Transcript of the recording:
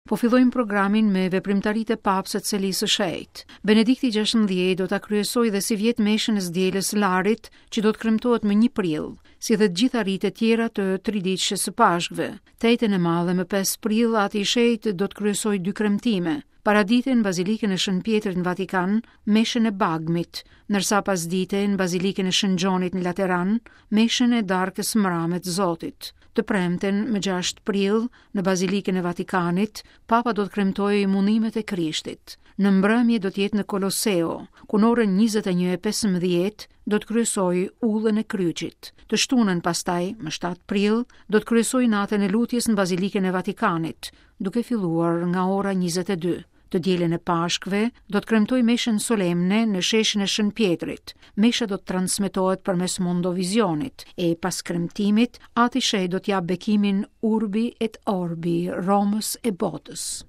po fillojmë programin me veprimtaritë e Papës së Celisë së Shejtë. Benedikti XVI do ta kryesojë dhe si vjet meshën e zdjelës Larit, që do të kremtohet më 1 prill, si dhe të gjitha rritet tjera të triditshës së Pashkëve. Tetën e Madhe më 5 prill Ati i Shejtë do të kryesojë 2 kremtime. Paradite në Bazilikën e Shën Pjetrit në Vatikan, meshën e Bagmit, ndërsa pasdite në Bazilikën e Shën Gjonit në Lateran, meshën e Darkës Mramet Zotit. Të premten më 6 prill në Bazilikën e Vatikanit, Papa do të kremtojë imunimet e Krishtit. Në mbrëmje do të jetë në Koloseo, ku në orën 21:15 do të kryesojë Udhën e Kryqit. Të shtunën pastaj, më 7 prill, do të kryesojë natën e lutjes në Bazilikën e Vatikanit, duke filluar nga ora 22. Të dielën e Pashkëve do të kremtojë meshën solemne në sheshin e Shën Pjetrit. Mesha do të transmetohet përmes mondovizionit e pas kremtimit, Ati i Shejtë do t'jap bekimin Urbi et Orbi Romës e botës.